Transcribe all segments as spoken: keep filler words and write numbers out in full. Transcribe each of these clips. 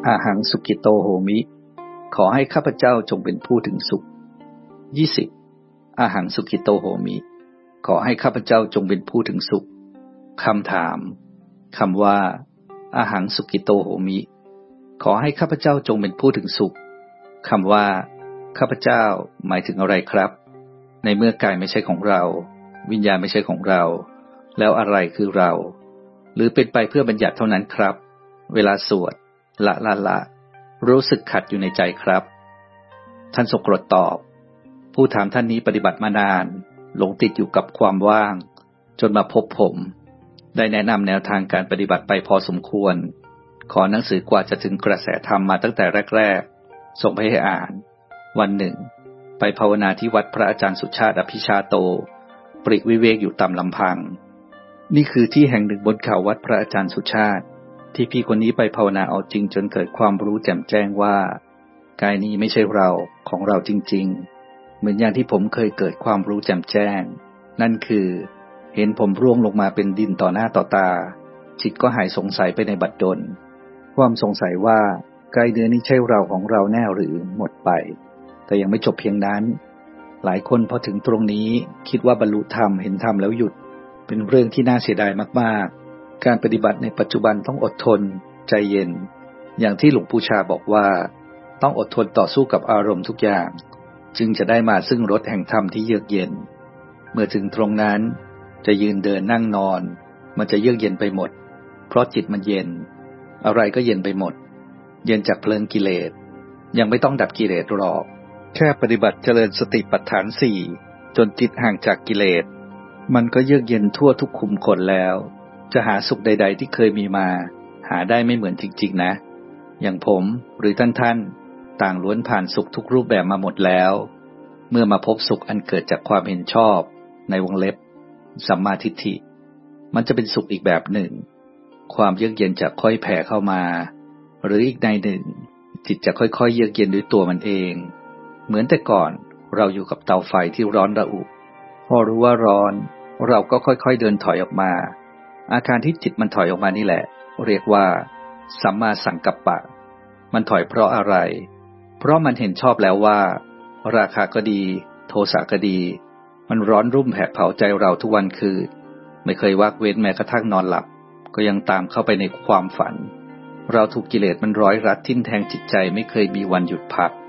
อาหังสุกิโตโหมิขอให้ข้าพเจ้าจงเป็นผู้ถึงสุขยี่สิบอาหังสุกิโตโหมิขอให้ข้าพเจ้าจงเป็นผู้ถึงสุขคำถามคำว่าอาหังสุกิโตโหมิขอให้ข้าพเจ้าจงเป็นผู้ถึงสุขคำว่าข้าพเจ้าหมายถึงอะไรครับในเมื่อกายไม่ใช่ของเราวิญญาณไม่ใช่ของเราแล้วอะไรคือเราหรือเป็นไปเพื่อบัญญัติเท่านั้นครับเวลาสวดละละละรู้สึกขัดอยู่ในใจครับท่านสกรดตอบผู้ถามท่านนี้ปฏิบัติมานานหลงติดอยู่กับความว่างจนมาพบผมได้แนะนำแนวทางการปฏิบัติไปพอสมควรขอหนังสือกว่าจะถึงกระแสธรรมมาตั้งแต่แรกๆส่งไปให้อ่านวันหนึ่งไปภาวนาที่วัดพระอาจารย์สุชาติอภิชาโตปริวิเวกอยู่ตามลำพังนี่คือที่แห่งหนึ่งบนเขาวัดพระอาจารย์สุชาติที่พี่คนนี้ไปภาวนาเอาจริงจนเกิดความรู้แจ่มแจ้งว่ากายนี้ไม่ใช่เราของเราจริงๆเหมือนอย่างที่ผมเคยเกิดความรู้แจ่มแจ้งนั่นคือเห็นผมร่วงลงมาเป็นดินต่อหน้าต่อตาจิตก็หายสงสัยไปในบัดดลความสงสัยว่ากายเนื้อนี้ใช่เราของเราแน่หรือหมดไปแต่ยังไม่จบเพียงนั้นหลายคนพอถึงตรงนี้คิดว่าบรรลุธรรมเห็นธรรมแล้วหยุดเป็นเรื่องที่น่าเสียดายมากๆการปฏิบัติในปัจจุบันต้องอดทนใจเย็นอย่างที่หลวงปู่ชาบอกว่าต้องอดทนต่อสู้กับอารมณ์ทุกอย่างจึงจะได้มาซึ่งรสแห่งธรรมที่เยือกเย็นเมื่อถึงตรงนั้นจะยืนเดินนั่งนอนมันจะเยือกเย็นไปหมดเพราะจิตมันเย็นอะไรก็เย็นไปหมดเย็นจากเพลิงกิเลสยังไม่ต้องดับกิเลสหรอกแค่ปฏิบัติเจริญสติปัฏฐานสี่จนจิตห่างจากกิเลสมันก็เยือกเย็นทั่วทุกขุมขนแล้วจะหาสุขใดๆที่เคยมีมาหาได้ไม่เหมือนจริงๆนะอย่างผมหรือท่านๆต่างล้วนผ่านสุขทุกรูปแบบมาหมดแล้วเมื่อมาพบสุขอันเกิดจากความเห็นชอบในวงเล็บสัมมาทิฏฐิมันจะเป็นสุขอีกแบบหนึ่งความเยือกเย็นจะค่อยแผ่เข้ามาหรืออีกในหนึ่งจิตจะค่อยๆเยือกเย็นด้วยตัวมันเองเหมือนแต่ก่อนเราอยู่กับเตาไฟที่ร้อนระอุพอรู้ว่าร้อนเราก็ค่อยๆเดินถอยออกมาอาการที่จิตมันถอยออกมานี่แหละเรียกว่าสัมมาสังกัปปะมันถอยเพราะอะไรเพราะมันเห็นชอบแล้วว่าราคะก็ดีโทสะก็ดีมันร้อนรุ่มแผดเผาใจเราทุกวันคืนไม่เคยวักเว้นแม้กระทั่งนอนหลับก็ยังตามเข้าไปในความฝันเราถูกกิเลสมันร้อยรัดทิ่มแทงจิตใจไม่เคยมีวันหยุดพัก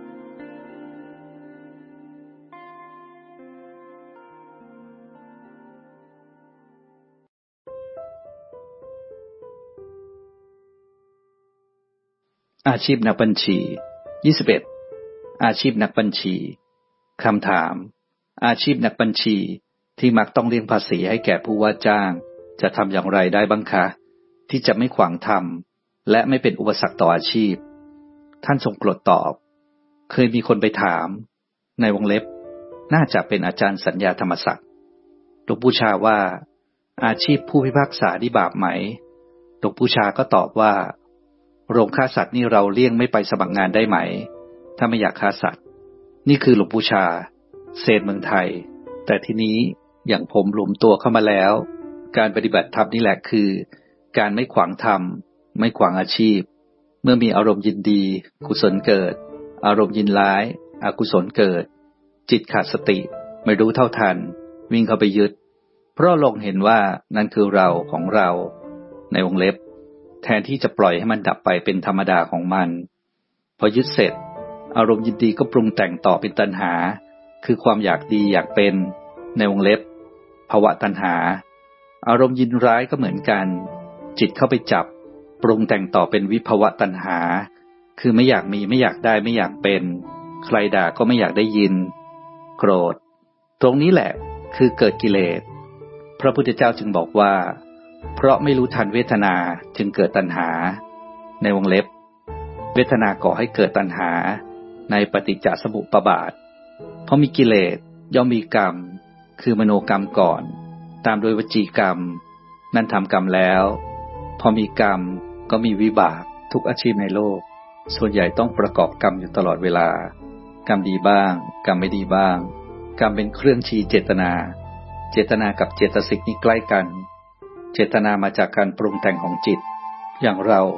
อาชีพนักบัญชียี่สิบเอ็ดอาชีพนักบัญชีคำถามอาชีพนักบัญชีที่มักต้องเลี่ยงภาษีให้แก่ผู้ว่าจ้างจะทำอย่างไรได้บ้างคะที่จะไม่ขวางทำและไม่เป็นอุปสรรคต่ออาชีพท่านทรงโปรดตอบเคยมีคนไปถามในวงเล็บน่าจะเป็นอาจารย์สัญญาธรรมศักดิ์หลวงปู่ชาว่าอาชีพผู้พิพากษานี่บาปไหมหลวงปู่ชาก็ตอบว่าโรงฆ่าสัตว์นี่เราเลี่ยงไม่ไปสมัครงานได้ไหมถ้าไม่อยากฆ่าสัตว์นี่คือหลวงปู่ชาเศษเมืองไทยแต่ทีนี้อย่างผมรวมตัวเข้ามาแล้วการปฏิบัติธรรมนี่แหละคือการไม่ขวางธรรมไม่ขวางอาชีพเมื่อมีอารมณ์ยินดีกุศลเกิดอารมณ์ยินร้ายอกุศลเกิดจิตขาดสติไม่รู้เท่าทันวิ่งเข้าไปยึดเพราะลงเห็นว่านั่นคือเราของเราในวงเล็บแทนที่จะปล่อยให้มันดับไปเป็นธรรมดาของมันพอยึดเสร็จอารมณ์ยินดีก็ปรุงแต่งต่อเป็นตัณหาคือความอยากดีอยากเป็นในวงเล็บภวตัณหาอารมณ์ยินร้ายก็เหมือนกันจิตเข้าไปจับปรุงแต่งต่อเป็นวิภวตัณหาคือไม่อยากมีไม่อยากได้ไม่อยากเป็นใครด่าก็ไม่อยากได้ยินโกรธตรงนี้แหละคือเกิดกิเลสพระพุทธเจ้าจึงบอกว่าเพราะไม่รู้ทันเวทนาจึงเกิดตัณหาในวงเล็บเวทนาก่อให้เกิดตัณหาในปฏิจจสมุปบาทเพราะมีกิเลสย่อมมีกรรมคือมโนกรรมก่อนตามโดยวจีกรรมนั่นทำกรรมแล้วพอมีกรรมก็มีวิบากทุกอาชีพในโลกส่วนใหญ่ต้องประกอบกรรมอยู่ตลอดเวลากรรมดีบ้างกรรมไม่ดีบ้างกรรมเป็นเครื่องชี้เจตนาเจตนากับเจตสิกนี่ใกล้กันเจตนามาจากการปรุงแต่งของจิตอย่างเรา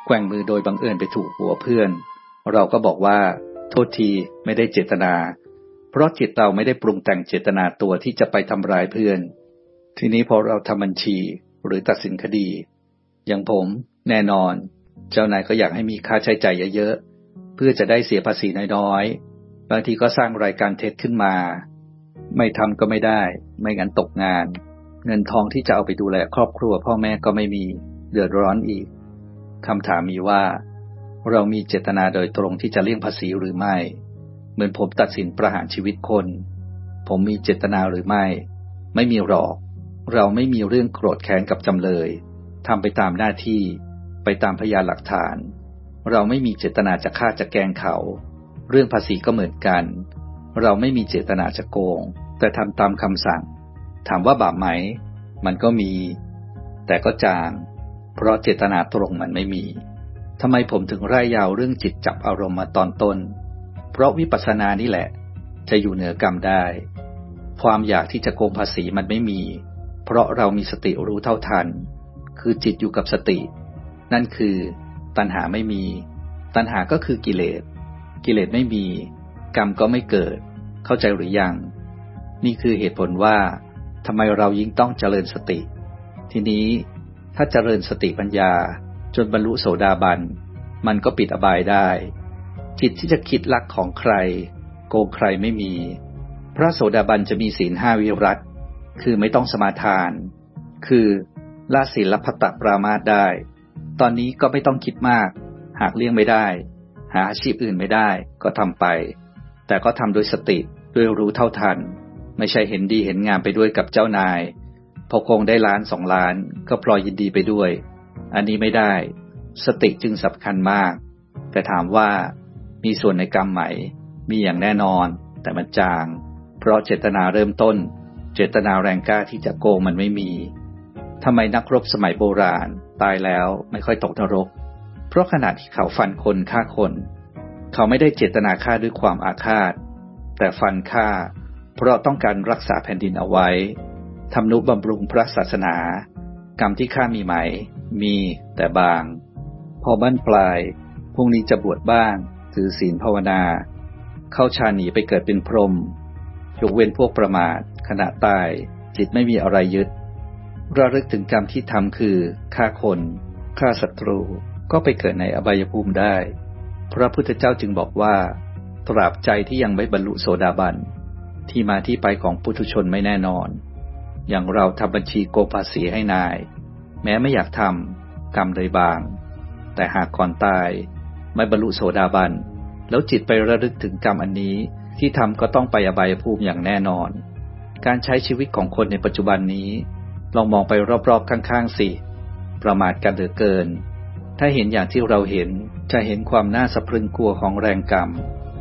แกว่งมือโดยบังเอิญไปถูกหัวเพื่อนเราก็บอกว่าโทษทีไม่ได้เจตนาเพราะจิตเราไม่ได้ปรุงแต่งเจตนาตัวที่จะไปทำร้ายเพื่อนทีนี้พอเราทำบัญชีหรือตัดสินคดีอย่างผมแน่นอนเจ้านายก็อยากให้มีค่าใช้จ่ายเยอะๆเพื่อจะได้เสียภาษีน้อยๆบางทีก็สร้างรายการเท็จขึ้นมาไม่ทำก็ไม่ได้ไม่งั้นตกงานเงินทองที่จะเอาไปดูแลครอบครัวพ่อแม่ก็ไม่มีเดือดร้อนอีกคำถามมีว่าเรามีเจตนาโดยตรงที่จะเลี่ยงภาษีหรือไม่เหมือนผมตัดสินประหารชีวิตคนผมมีเจตนาหรือไม่ไม่มีหรอกเราไม่มีเรื่องโกรธแค้นกับจำเลยทำไปตามหน้าที่ไปตามพยานหลักฐานเราไม่มีเจตนาจะฆ่าจะแกล้งเขาเรื่องภาษีก็เหมือนกันเราไม่มีเจตนาจะโกงแต่ทำตามคำสั่งถามว่าบาปไหมมันก็มีแต่ก็จางเพราะเจตนาตรงมันไม่มีทำไมผมถึงร่ายยาวเรื่องจิตจับอารมณ์มาตอนต้นเพราะวิปัสสนานี่แหละจะอยู่เหนือกรรมได้ความอยากที่จะโกงภาษีมันไม่มีเพราะเรามีสติรู้เท่าทันคือจิตอยู่กับสตินั่นคือตัณหาไม่มีตัณหาก็คือกิเลสกิเลสไม่มีกรรมก็ไม่เกิดเข้าใจหรือยังนี่คือเหตุผลว่าทำไมเรายิ่งต้องเจริญสติทีนี้ถ้าเจริญสติปัญญาจนบรรลุโสดาบันมันก็ปิดอบายได้จิตที่จะคิดลักของใครโกงใครไม่มีพระโสดาบันจะมีศีลห้าวิรัติคือไม่ต้องสมาทานคือละศีลพัตตปรามาสได้ตอนนี้ก็ไม่ต้องคิดมากหากเลี่ยงไม่ได้หาอาชีพอื่นไม่ได้ก็ทำไปแต่ก็ทำโดยสติด้วยรู้เท่าทันไม่ใช่เห็นดีเห็นงามไปด้วยกับเจ้านายพอคงได้ล้านสองล้านก็พลอยยินดีไปด้วยอันนี้ไม่ได้สติจึงสำคัญมากแต่ถามว่ามีส่วนในกรรมไหมมีอย่างแน่นอนแต่มันจางเพราะเจตนาเริ่มต้นเจตนาแรงกล้าที่จะโกงมันไม่มีทำไมนักรบสมัยโบราณตายแล้วไม่ค่อยตกนรกเพราะขณะที่เขาฟันคนฆ่าคนเขาไม่ได้เจตนาฆ่าด้วยความอาฆาตแต่ฟันฆ่าเพราะต้องการรักษาแผ่นดินเอาไว้ทำนุบำรุงพระศาสนากรรมที่ข้ามีไหมมีแต่บางพอบั้นปลายพรุ่งนี้จะบวชบ้างถือศีลภาวนาเข้าฌานหนีไปเกิดเป็นพรหมยกเว้นพวกประมาทขณะตายจิตไม่มีอะไรยึดระลึกถึงกรรมที่ทำคือฆ่าคนฆ่าศัตรูก็ไปเกิดในอบายภูมิได้พระพุทธเจ้าจึงบอกว่าตราบใจที่ยังไม่บรรลุโสดาบันที่มาที่ไปของปุถุชนไม่แน่นอนอย่างเราทำบัญชีโกงภาษีให้นายแม้ไม่อยากทำกรรมเลยบางแต่หากก่อนตายไม่บรรลุโสดาบันแล้วจิตไประลึกถึงกรรมอันนี้ที่ทำก็ต้องไปอบายภูมิอย่างแน่นอนการใช้ชีวิตของคนในปัจจุบันนี้ลองมองไปรอบๆข้างๆสิประมาทกันเหลือเกินถ้าเห็นอย่างที่เราเห็นจะเห็นความน่าสะพรึงกลัวของแรงกรรม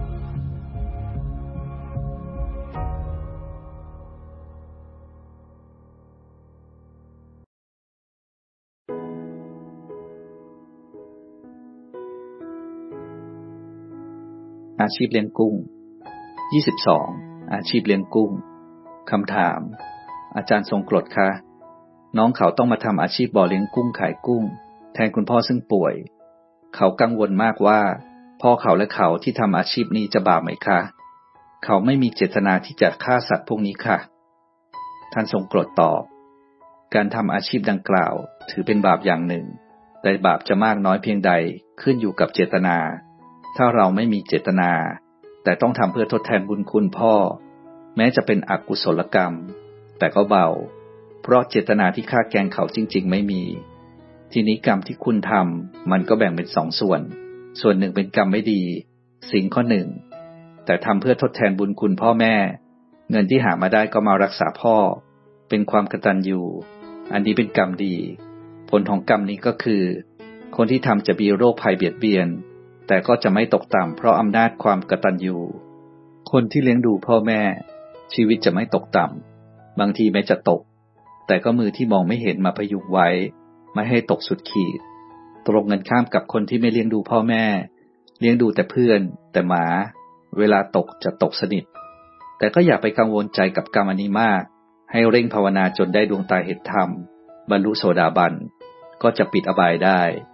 อาชีพเลี้ยงกุ้งยี่สิบสองอาชีพเลี้ยงกุ้งคำถามอาจารย์ทรงกรดคะน้องเขาต้องมาทำอาชีพบ่อเลี้ยงกุ้งขายกุ้งแทนคุณพ่อซึ่งป่วยเขากังวลมากว่าพ่อเขาและเขาที่ทำอาชีพนี้จะบาปไหมคะเขาไม่มีเจตนาที่จะฆ่าสัตว์พวกนี้ค่ะท่านทรงกรดตอบการทำอาชีพดังกล่าวถือเป็นบาปอย่างหนึ่งแต่บาปจะมากน้อยเพียงใดขึ้นอยู่กับเจตนาถ้าเราไม่มีเจตนาแต่ต้องทำเพื่อทดแทนบุญคุณพ่อแม้จะเป็นอกุศลกรรมแต่ก็เบาเพราะเจตนาที่ฆ่าแกล้งเขาจริงๆไม่มีทีนี้กรรมที่คุณทำมันก็แบ่งเป็นสองส่วนส่วนหนึ่งเป็นกรรมไม่ดีสิ่งข้อหนึ่งแต่ทำเพื่อทดแทนบุญคุณพ่อแม่เงินที่หามาได้ก็มารักษาพ่อเป็นความกตัญญูอันนี้เป็นกรรมดีผลของกรรมนี้ก็คือคนที่ทำจะมีโรคภัยเบียดเบียนแต่ก็จะไม่ตกต่ำเพราะอำนาจความกตัญญูคนที่เลี้ยงดูพ่อแม่ชีวิตจะไม่ตกต่ำบางทีแม้จะตกแต่ก็มือที่มองไม่เห็นมาพยุงไว้ไม่ให้ตกสุดขีดตรงกันข้ามกับคนที่ไม่เลี้ยงดูพ่อแม่เลี้ยงดูแต่เพื่อนแต่หมาเวลาตกจะตกสนิทแต่ก็อย่าไปกังวลใจกับกรรมอันนี้มากให้เร่งภาวนาจนได้ดวงตาเห็นธรรมบรรลุโสดาบันก็จะปิดอบายได้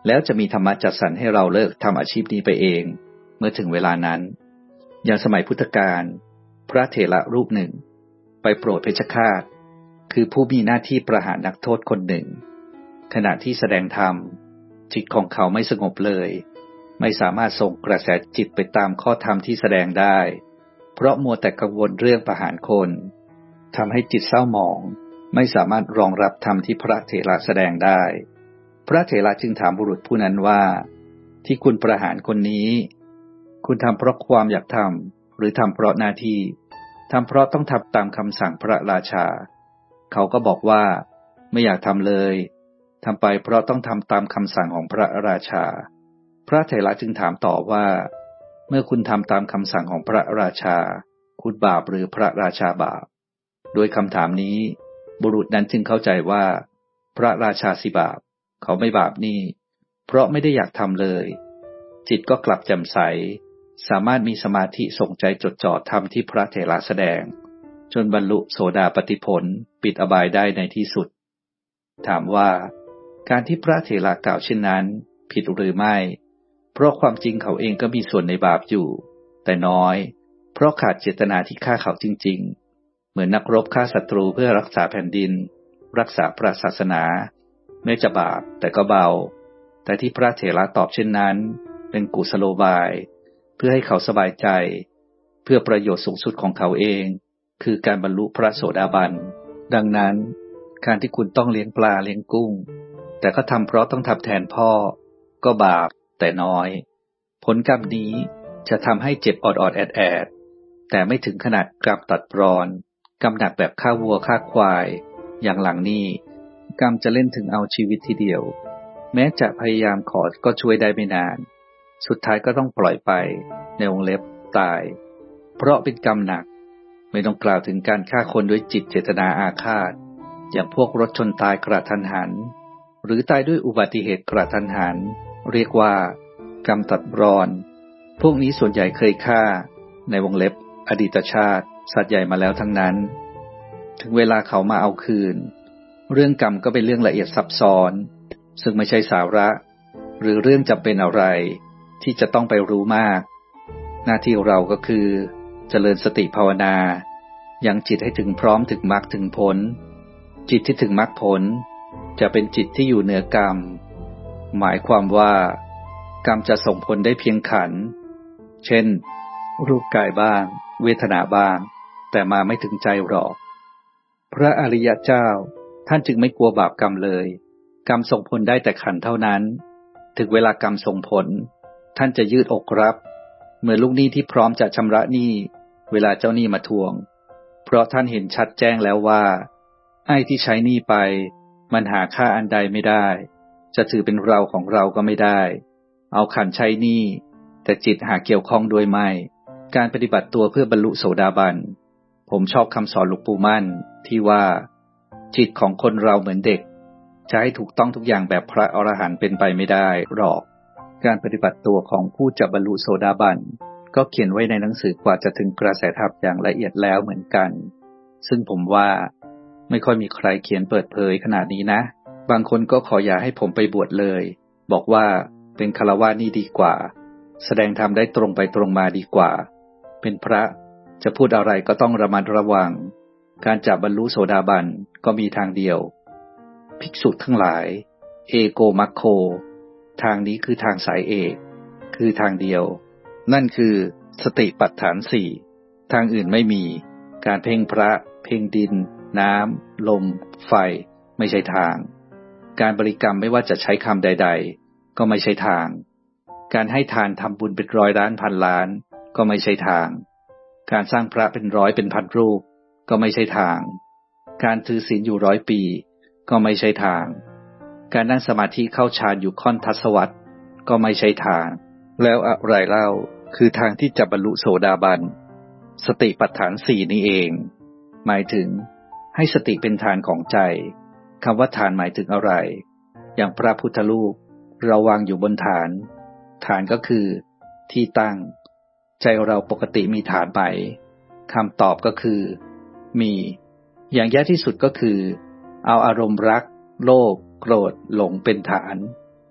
แล้วจะมีธรรมะจัดสรรให้เราเลิกทำอาชีพนี้ไปเองเมื่อถึงเวลานั้นอย่างสมัยพุทธกาลพระเถระรูปหนึ่งไปโปรดเพชฌฆาตคือผู้มีหน้าที่ประหารนักโทษคนหนึ่งขณะที่แสดงธรรมจิตของเขาไม่สงบเลยไม่สามารถส่งกระแสจิตไปตามข้อธรรมที่แสดงได้เพราะมัวแต่กังวลเรื่องประหารคนทำให้จิตเศร้าหมองไม่สามารถรองรับธรรมที่พระเถระแสดงได้พระเถระจึงถามบุรุษผู้นั้นว่าที่คุณประหารคนนี้คุณทำเพราะความอยากทำหรือทำเพราะหน้าที่ทำเพราะต้องทำตามคำสั่งพระราชาเขาก็บอกว่าไม่อยากทำเลยทำไปเพราะต้องทำตามคำสั่งของพระราชาพระเถระจึงถามต่อว่าเมื่อคุณทำตามคำสั่งของพระราชาคุณบาปหรือพระราชาบาปโดยคำถามนี้บุรุษนั้นจึงเข้าใจว่าพระราชาสิบาปเขาไม่บาปนี่เพราะไม่ได้อยากทำเลยจิตก็กลับแจ่มใสสามารถมีสมาธิส่งใจจดจ่อธรรมที่พระเถระแสดงจนบรรลุโสดาปัตติผลปิดอบายได้ในที่สุดถามว่าการที่พระเถระกล่าวเช่นนั้นผิดหรือไม่เพราะความจริงเขาเองก็มีส่วนในบาปอยู่แต่น้อยเพราะขาดเจตนาที่ฆ่าเขาจริงๆเหมือนนักรบฆ่าศัตรูเพื่อรักษาแผ่นดินรักษาพระศาสนาแม้จะบาปแต่ก็เบาแต่ที่พระเถระตอบเช่นนั้นเป็นกุศโลบายเพื่อให้เขาสบายใจเพื่อประโยชน์สูงสุดของเขาเองคือการบรรลุพระโสดาบันดังนั้นการที่คุณต้องเลี้ยงปลาเลี้ยงกุ้งแต่ก็ทำเพราะต้องทำแทนพ่อก็บาปแต่น้อยผลกรรมนี้จะทำให้เจ็บออดๆแอดๆแต่ไม่ถึงขนาดกรรมตัดรอนกรรมหนักแบบฆ่าวัวฆ่าควายอย่างหลังนี้กรรมจะเล่นถึงเอาชีวิตทีเดียวแม้จะพยายามขอก็ช่วยได้ไม่นานสุดท้ายก็ต้องปล่อยไปในวงเล็บตายเพราะเป็นกรรมหนักไม่ต้องกล่าวถึงการฆ่าคนด้วยจิตเจตนาอาฆาตอย่างพวกรถชนตายกระทันหันหรือตายด้วยอุบัติเหตุกระทันหันเรียกว่ากรรมตัดรอนพวกนี้ส่วนใหญ่เคยฆ่าในวงเล็บอดีตชาติสัตว์ใหญ่มาแล้วทั้งนั้นถึงเวลาเขามาเอาคืนเรื่องกรรมก็เป็นเรื่องละเอียดซับซ้อนซึ่งไม่ใช่สาระหรือเรื่องจำเป็นอะไรที่จะต้องไปรู้มากหน้าที่เราก็คือเจริญสติภาวนายังจิตให้ถึงพร้อมถึงมรรคถึงผลจิตที่ถึงมรรคผลจะเป็นจิตที่อยู่เหนือกรรมหมายความว่ากรรมจะส่งผลได้เพียงขันธ์เช่นรูปกายบ้างเวทนาบ้างแต่มาไม่ถึงใจหรอกพระอริยเจ้าท่านจึงไม่กลัวบาปกรรมเลยกรรมส่งผลได้แต่ขันธ์เท่านั้นถึงเวลากรรมส่งผลท่านจะยืดอกรับเมื่อลูกหนี้ที่พร้อมจะชำระหนี้เวลาเจ้าหนี้มาทวงเพราะท่านเห็นชัดแจ้งแล้วว่าไอ้ที่ใช้หนี้ไปมันหาค่าอันใดไม่ได้จะถือเป็นเราของเราก็ไม่ได้เอาขันใช้หนี้แต่จิตหาเกี่ยวข้องด้วยไม่การปฏิบัติตัวเพื่อบรรลุโสดาบันผมชอบคำสอนหลวงปู่มั่นที่ว่าจิตของคนเราเหมือนเด็กจะให้ถูกต้องทุกอย่างแบบพระอรหันต์เป็นไปไม่ได้หรอกการปฏิบัติตัวของผู้จะบรรลุโสดาบันก็เขียนไว้ในหนังสือกว่าจะถึงกระแสธรรมอย่างละเอียดแล้วเหมือนกันซึ่งผมว่าไม่ค่อยมีใครเขียนเปิดเผยขนาดนี้นะบางคนก็ขออย่าให้ผมไปบวชเลยบอกว่าเป็นฆราวาสนี่ดีกว่าแสดงธรรมได้ตรงไปตรงมาดีกว่าเป็นพระจะพูดอะไรก็ต้องระมัดระวังการจะบรรลุโสดาบันก็มีทางเดียวภิกษุทั้งหลายเอโกมัคโคทางนี้คือทางสายเอกคือทางเดียวนั่นคือสติปัฏฐานสี่ทางอื่นไม่มีการเพ่งพระเพ่งดินน้ำลมไฟไม่ใช่ทางการบริกรรมไม่ว่าจะใช้คำใดๆก็ไม่ใช่ทางการให้ทานทำบุญเป็นร้อยล้านพันล้านก็ไม่ใช่ทางการสร้างพระเป็นร้อยเป็นพันรูปก็ไม่ใช่ทางการถือศีลอยู่ร้อยปีก็ไม่ใช่ทางการนั่งสมาธิเข้าฌานอยู่ค่อนทศวรรษก็ไม่ใช่ทางแล้วอะไรเล่าคือทางที่จะบรรลุโสดาบันสติปัฏฐานสี่นี่เองหมายถึงให้สติเป็นฐานของใจคำว่าฐานหมายถึงอะไรอย่างพระพุทธรูปเราวางอยู่บนฐานฐานก็คือที่ตั้งใจเราปกติมีฐานไหมคำตอบก็คือมีอย่างแย่ที่สุดก็คือเอาอารมณ์รักโลภโกรธหลงเป็นฐาน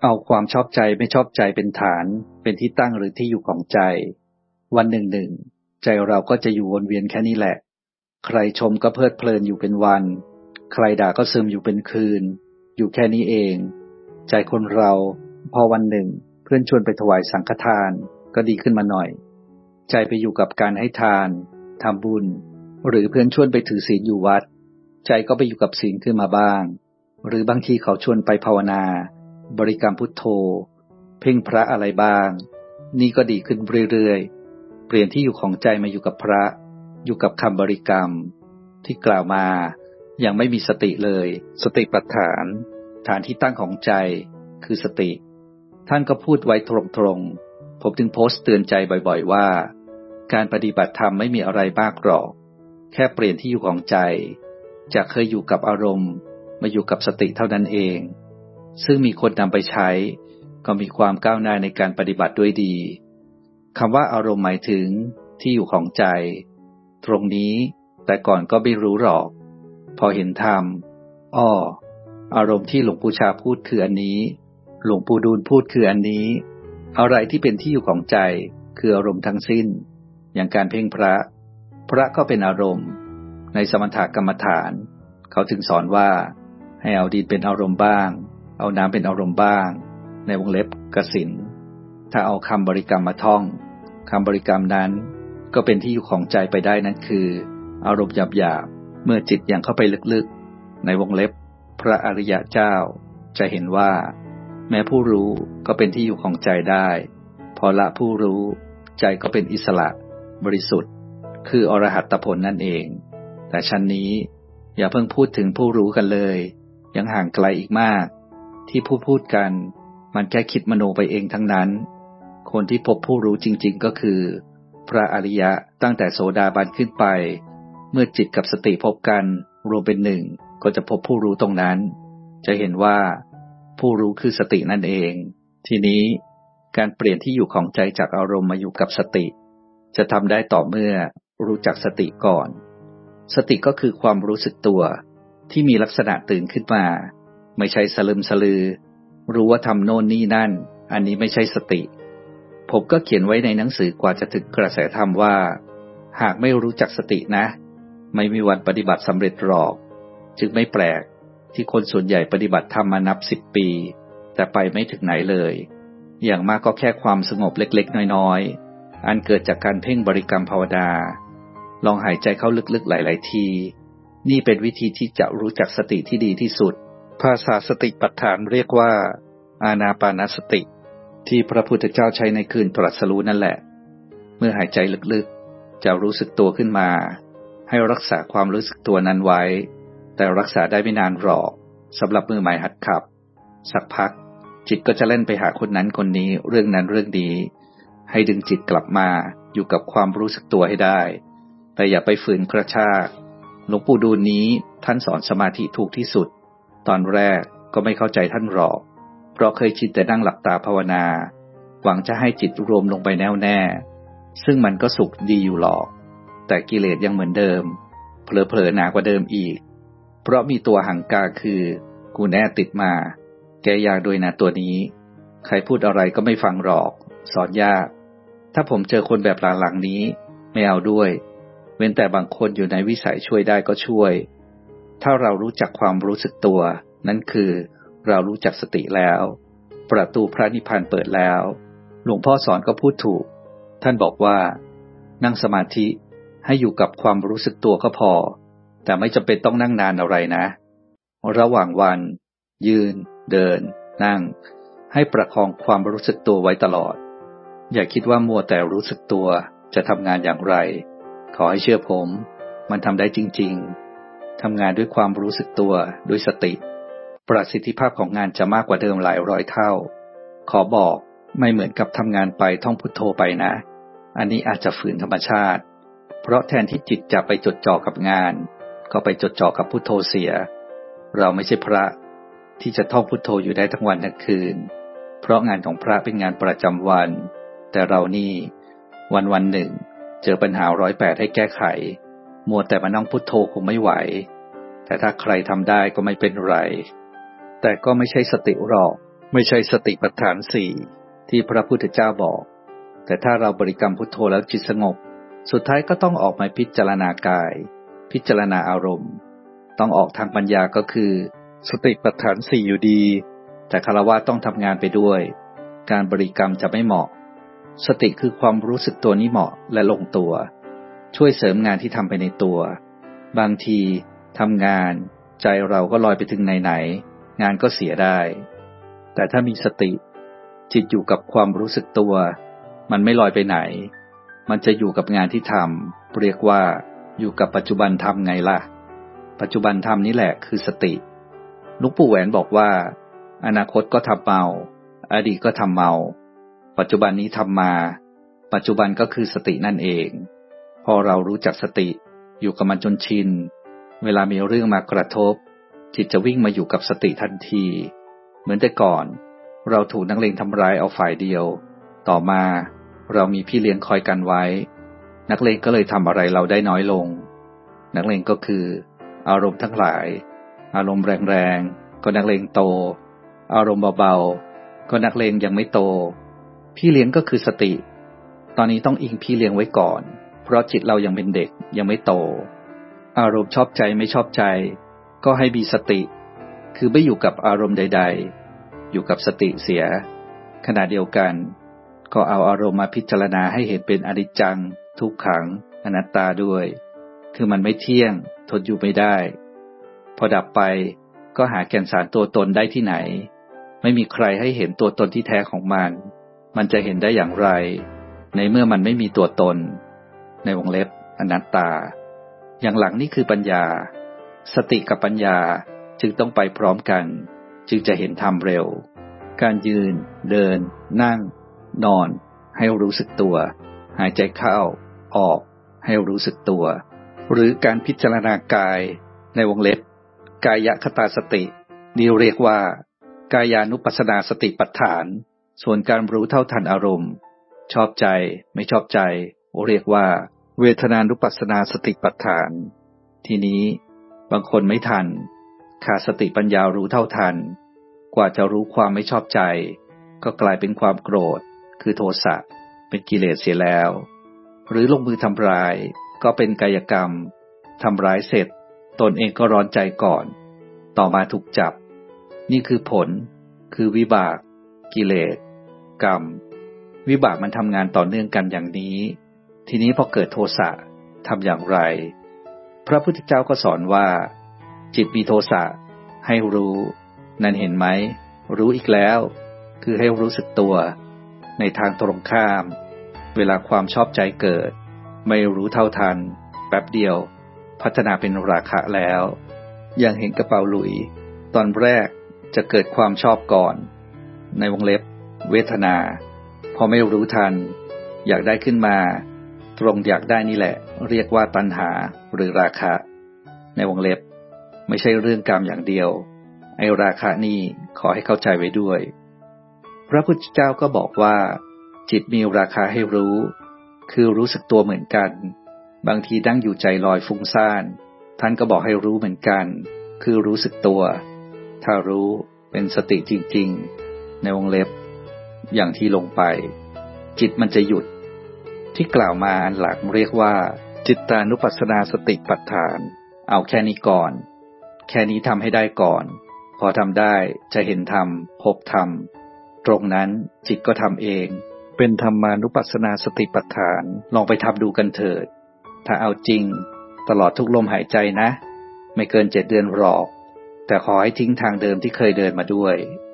เอาความชอบใจไม่ชอบใจเป็นฐานเป็นที่ตั้งหรือที่อยู่ของใจวันหนึ่งหนึ่งใจเราก็จะอยู่วนเวียนแค่นี้แหละใครชมก็เพลิดเพลินอยู่เป็นวันใครด่าก็ซึมอยู่เป็นคืนอยู่แค่นี้เองใจคนเราพอวันหนึ่งเพื่อนชวนไปถวายสังฆทานก็ดีขึ้นมาหน่อยใจไปอยู่กับการให้ทานทำบุญหรือเพื่อนชวนไปถือศีลอยู่วัดใจก็ไปอยู่กับศีลขึ้นมาบ้างหรือบางทีเขาชวนไปภาวนาบริกรรมพุทโธเพ่งพระอะไรบ้างนี่ก็ดีขึ้นเรื่อยๆเปลี่ยนที่อยู่ของใจมาอยู่กับพระอยู่กับคำบริกรรมที่กล่าวมายังไม่มีสติเลยสติปัฏฐานฐานที่ตั้งของใจคือสติท่านก็พูดไว้ตรงๆผมถึงโพสต์เตือนใจบ่อยๆว่าการปฏิบัติธรรมไม่มีอะไรมากหรอกแค่เปลี่ยนที่อยู่ของใจจากเคยอยู่กับอารมณ์มาอยู่กับสติเท่านั้นเองซึ่งมีคนนำไปใช้ก็มีความก้าวหน้าในการปฏิบัติด้วยดีคำว่าอารมณ์หมายถึงที่อยู่ของใจตรงนี้แต่ก่อนก็ไม่รู้หรอกพอเห็นธรรมอ้ออารมณ์ที่หลวงปู่ชาพูดคืออันนี้หลวงปู่ดูลพูดคืออันนี้อะไรที่เป็นที่อยู่ของใจคืออารมณ์ทั้งสิ้นอย่างการเพ่งพระพระก็เป็นอารมณ์ในสมถกรรมฐานเขาถึงสอนว่าให้เอาดินเป็นอารมณ์บ้างเอาน้ำเป็นอารมณ์บ้างในวงเล็บกสิณถ้าเอาคำบริกรรมมาท่องคำบริกรรมนั้นก็เป็นที่อยู่ของใจไปได้นั่นคืออารมณ์หยาบๆเมื่อจิตยังเข้าไปลึกๆในวงเล็บพระอริยเจ้าจะเห็นว่าแม้ผู้รู้ก็เป็นที่อยู่ของใจได้พอละผู้รู้ใจก็เป็นอิสระบริสุทธิ์คืออรหัตตผลนั่นเองแต่ชั้นนี้อย่าเพิ่งพูดถึงผู้รู้กันเลยยังห่างไกลอีกมากที่พูดพูดกันมันแค่คิดมโนไปเองทั้งนั้นคนที่พบผู้รู้จริงๆก็คือพระอริยะตั้งแต่โสดาบันขึ้นไปเมื่อจิตกับสติพบกันรวมเป็นหนึ่งก็จะพบผู้รู้ตรงนั้นจะเห็นว่าผู้รู้คือสตินั่นเองทีนี้การเปลี่ยนที่อยู่ของใจจากอารมณ์มาอยู่กับสติจะทำได้ต่อเมื่อรู้จักสติก่อนสติก็คือความรู้สึกตัวที่มีลักษณะตื่นขึ้นมาไม่ใช่สลึมสลือรู้ว่าทำโน่นนี่นั่นอันนี้ไม่ใช่สติผมก็เขียนไว้ในหนังสือกว่าจะถึงกระแสธรรมว่าหากไม่รู้จักสตินะไม่มีวันปฏิบัติสำเร็จหรอกจึงไม่แปลกที่คนส่วนใหญ่ปฏิบัติธรรมมานับสิบปีแต่ไปไม่ถึงไหนเลยอย่างมากก็แค่ความสงบเล็กๆน้อยๆอันเกิดจากการเพ่งบริกรรมภาวนาลองหายใจเข้าลึกๆหลายๆทีนี่เป็นวิธีที่จะรู้จักสติที่ดีที่สุดภาษาสติปัฏฐานเรียกว่าอานาปานสติที่พระพุทธเจ้าใช้ในคืนตรัสรู้นั่นแหละเมื่อหายใจลึกๆจะรู้สึกตัวขึ้นมาให้รักษาความรู้สึกตัวนั้นไว้แต่รักษาได้ไม่นานหรอกสำหรับมือใหม่หัดขับสักพักจิตก็จะเล่นไปหาคนนั้นคนนี้เรื่องนั้นเรื่องนี้ให้ดึงจิตกลับมาอยู่กับความรู้สึกตัวให้ได้แต่อย่าไปฝืนกระชากหลวงปู่ดูลนี้ท่านสอนสมาธิถูกที่สุดตอนแรกก็ไม่เข้าใจท่านหรอกเพราะเคยชินแต่นั่งหลับตาภาวนาหวังจะให้จิตรวมลงไปแน่วแน่ซึ่งมันก็สุขดีอยู่หรอกแต่กิเลสยังเหมือนเดิมเผลอๆหนากว่าเดิมอีกเพราะมีตัวหังกาคือกูแน่ติดมาแกยากด้วยนะตัวนี้ใครพูดอะไรก็ไม่ฟังหรอกสอนยากถ้าผมเจอคนแบบหลังๆนี้ไม่เอาด้วยเว้นแต่บางคนอยู่ในวิสัยช่วยได้ก็ช่วยถ้าเรารู้จักความรู้สึกตัวนั่นคือเรารู้จักสติแล้วประตูพระนิพพานเปิดแล้วหลวงพ่อสอนก็พูดถูกท่านบอกว่านั่งสมาธิให้อยู่กับความรู้สึกตัวก็พอแต่ไม่จำเป็นต้องนั่งนานอะไรนะระหว่างวันยืนเดินนั่งให้ประคองความรู้สึกตัวไว้ตลอดอย่าคิดว่ามัวแต่รู้สึกตัวจะทำงานอย่างไรขอให้เชื่อผมมันทำได้จริงๆทำงานด้วยความรู้สึกตัวด้วยสติประสิทธิภาพของงานจะมากกว่าเดิมหลายร้อยเท่าขอบอกไม่เหมือนกับทำงานไปท่องพุทโธไปนะอันนี้อาจจะฝืนธรรมชาติเพราะแทนที่จิตจะไปจดจ่อกับงานก็ไปจดจ่อกับพุทโธเสียเราไม่ใช่พระที่จะท่องพุทโธอยู่ได้ทั้งวันทั้งคืนเพราะงานของพระเป็นงานประจำวันแต่เรานี่วันวันหนึ่งเจอปัญหาร้อยแปดให้แก้ไขมัวแต่มานั่งพุทโธคงไม่ไหวแต่ถ้าใครทำได้ก็ไม่เป็นไรแต่ก็ไม่ใช่สติหรอกไม่ใช่สติปัฏฐานสี่ที่พระพุทธเจ้าบอกแต่ถ้าเราบริกรรมพุทโธแล้วจิตสงบสุดท้ายก็ต้องออกมาพิจารณากายพิจารณาอารมณ์ต้องออกทางปัญญาก็คือสติปัฏฐานสี่อยู่ดีแต่ฆราวาสต้องทำงานไปด้วยการบริกรรมจะไม่เหมาะสติคือความรู้สึกตัวนี้เหมาะและลงตัวช่วยเสริมงานที่ทำไปในตัวบางทีทำงานใจเราก็ลอยไปถึงไหนๆงานก็เสียได้แต่ถ้ามีสติจิตอยู่กับความรู้สึกตัวมันไม่ลอยไปไหนมันจะอยู่กับงานที่ทำเรียกว่าอยู่กับปัจจุบันธรรมไงล่ะปัจจุบันธรรมนี่แหละคือสติหลวงปู่แหวนบอกว่าอนาคตก็ทำเมาอดีตก็ทำเมาปัจจุบันนี้ทำมาปัจจุบันก็คือสตินั่นเองพอเรารู้จักสติอยู่กับมันจนชินเวลามีเรื่องมากระทบจิตจะวิ่งมาอยู่กับสติทันทีเหมือนแต่ก่อนเราถูกนักเลงทำร้ายเอาฝ่ายเดียวต่อมาเรามีพี่เลี้ยงคอยกันไว้นักเลงก็เลยทำอะไรเราได้น้อยลงนักเลงก็คืออารมณ์ทั้งหลายอารมณ์แรงๆก็นักเลงโตอารมณ์เบาๆก็นักเลงยังไม่โตพี่เลี้ยงก็คือสติตอนนี้ต้องอิงพี่เลี้ยงไว้ก่อนเพราะจิตเรายังเป็นเด็กยังไม่โตอารมณ์ชอบใจไม่ชอบใจก็ให้มีสติคือไม่อยู่กับอารมณ์ใดๆอยู่กับสติเสียขณะเดียวกันก็เอาอารมณ์มาพิจารณาให้เห็นเป็นอนิจจังทุกขังอนัตตาด้วยคือมันไม่เที่ยงทนอยู่ไม่ได้พอดับไปก็หาแก่นสารตัวตนได้ที่ไหนไม่มีใครให้เห็นตัวตนที่แท้ของมันมันจะเห็นได้อย่างไรในเมื่อมันไม่มีตัวตนในวงเล็บอนัตตาอย่างหลังนี่คือปัญญาสติกับปัญญาจึงต้องไปพร้อมกันจึงจะเห็นธรรมเร็วการยืนเดินนั่งนอนให้รู้สึกตัวหายใจเข้าออกให้รู้สึกตัวหรือการพิจารณากายในวงเล็บกายคตาสตินี่เรียกว่ากายานุปัสสนาสติปัฏฐานส่วนการรู้เท่าทันอารมณ์ชอบใจไม่ชอบใจเรียกว่าเวทนานุปัสสนาสติปัฏฐานทีนี้บางคนไม่ทันขาดสติปัญญารู้เท่าทันกว่าจะรู้ความไม่ชอบใจก็กลายเป็นความโกรธคือโทสะเป็นกิเลสเสียแล้วหรือลงมือทำร้ายก็เป็นกายกรรมทำร้ายเสร็จตนเองก็ร้อนใจก่อนต่อมาถูกจับนี่คือผลคือวิบากกิเลสกรรมวิบากมันทำงานต่อเนื่องกันอย่างนี้ทีนี้พอเกิดโทสะทำอย่างไรพระพุทธเจ้าก็สอนว่าจิตมีโทสะให้รู้นั่นเห็นไหมรู้อีกแล้วคือให้รู้สึกตัวในทางตรงข้ามเวลาความชอบใจเกิดไม่รู้เท่าทันแป๊บเดียวพัฒนาเป็นราคะแล้วอย่างเห็นกระเป๋าหลุยตอนแรกจะเกิดความชอบก่อนในวงเล็บเวทนาพอไม่รู้ทันอยากได้ขึ้นมาตรงอยากได้นี่แหละเรียกว่าตัณหาหรือราคะในวงเล็บไม่ใช่เรื่องกรรมอย่างเดียวไอ้ราคะนี่ขอให้เข้าใจไว้ด้วยพระพุทธเจ้าก็บอกว่าจิตมีราคะให้รู้คือรู้สึกตัวเหมือนกันบางทีนั่งอยู่ใจลอยฟุ้งซ่านท่านก็บอกให้รู้เหมือนกันคือรู้สึกตัวถ้ารู้เป็นสติจริงๆในวงเล็บอย่างที่ลงไปจิตมันจะหยุดที่กล่าวมาอันหลังเรียกว่าจิตตานุปัสสนาสติปัฏฐานเอาแค่นี้ก่อนแค่นี้ทำให้ได้ก่อนพอทำได้จะเห็นธรรมพบธรรมตรงนั้นจิตก็ทำเองเป็นธรรมานุปัสสนาสติปัฏฐานลองไปทำดูกันเถิดถ้าเอาจริงตลอดทุกลมหายใจนะไม่เกินเจ็ดเดือนหรอกแต่ขอให้ทิ้งทางเดิมที่เคยเดินมาด้วย